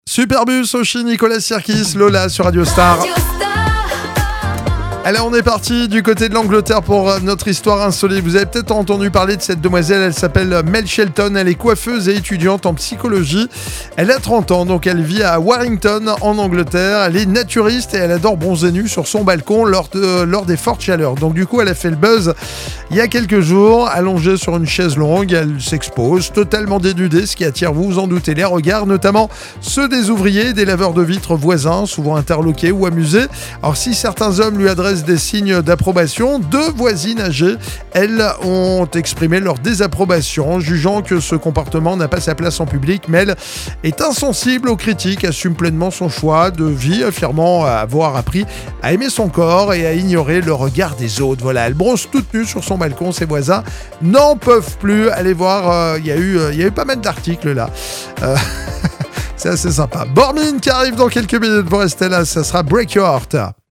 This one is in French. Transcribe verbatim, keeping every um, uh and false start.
Superbus, Oshi, Nicolas Sirkis, Lola sur Radio Star. Allez, on est parti du côté de l'Angleterre pour notre histoire insolite. Vous avez peut-être entendu parler de cette demoiselle, elle s'appelle Mel Shelton, elle est coiffeuse et étudiante en psychologie. Elle a trente ans, donc elle vit à Warrington en Angleterre. Elle est naturiste et elle adore bronzer nue sur son balcon lors, de, lors des fortes chaleurs. Donc du coup, elle a fait le buzz il y a quelques jours, allongée sur une chaise longue. Elle s'expose, totalement dénudée, ce qui attire, vous vous en doutez, les regards, notamment ceux des ouvriers, des laveurs de vitres voisins, souvent interloqués ou amusés. Alors si certains hommes lui adressent des signes d'approbation, deux voisines âgées, elles, ont exprimé leur désapprobation, jugeant que ce comportement n'a pas sa place en public. Mais elle est insensible aux critiques, assume pleinement son choix de vie, affirmant avoir appris à aimer son corps et à ignorer le regard des autres. Voilà, elle bronze toute nue sur son balcon, ses voisins n'en peuvent plus. Allez voir, il euh, y a eu, il euh, y a eu pas mal d'articles là. Euh... C'est assez sympa. Bormin qui arrive dans quelques minutes, vous restez là, ça sera Break Your Heart.